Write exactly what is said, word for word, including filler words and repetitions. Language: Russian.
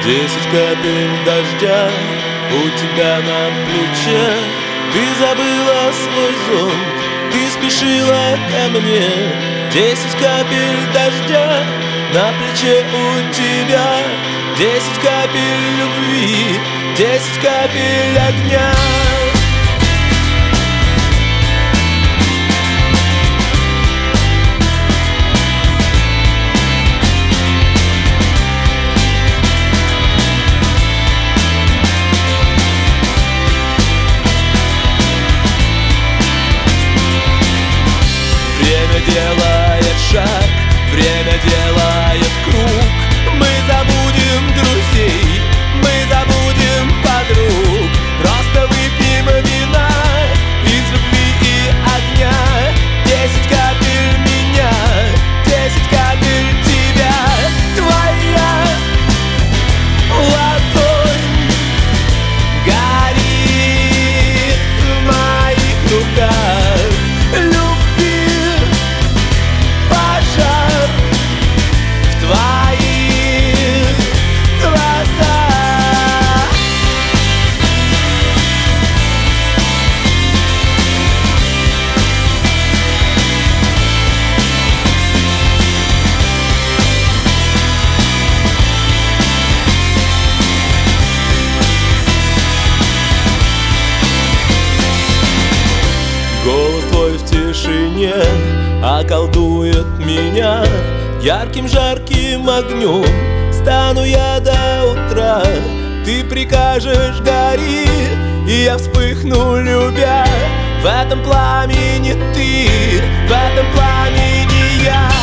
Десять капель дождя у тебя на плече. Ты забыла свой зонт, ты спешила ко мне. Десять капель дождя на плече у тебя. Десять капель любви, десять капель огня. Время делает шаг, время делает круг. Мы забудем друзей, мы забудем подруг. Просто выпьем вина из любви и огня. Десять капель меня, десять капель тебя. Твоя ладонь горит в моих руках. Голос твой в тишине околдует меня. Ярким жарким огнем стану я до утра. Ты прикажешь гори, и я вспыхну, любя. В этом пламени ты, в этом пламени я.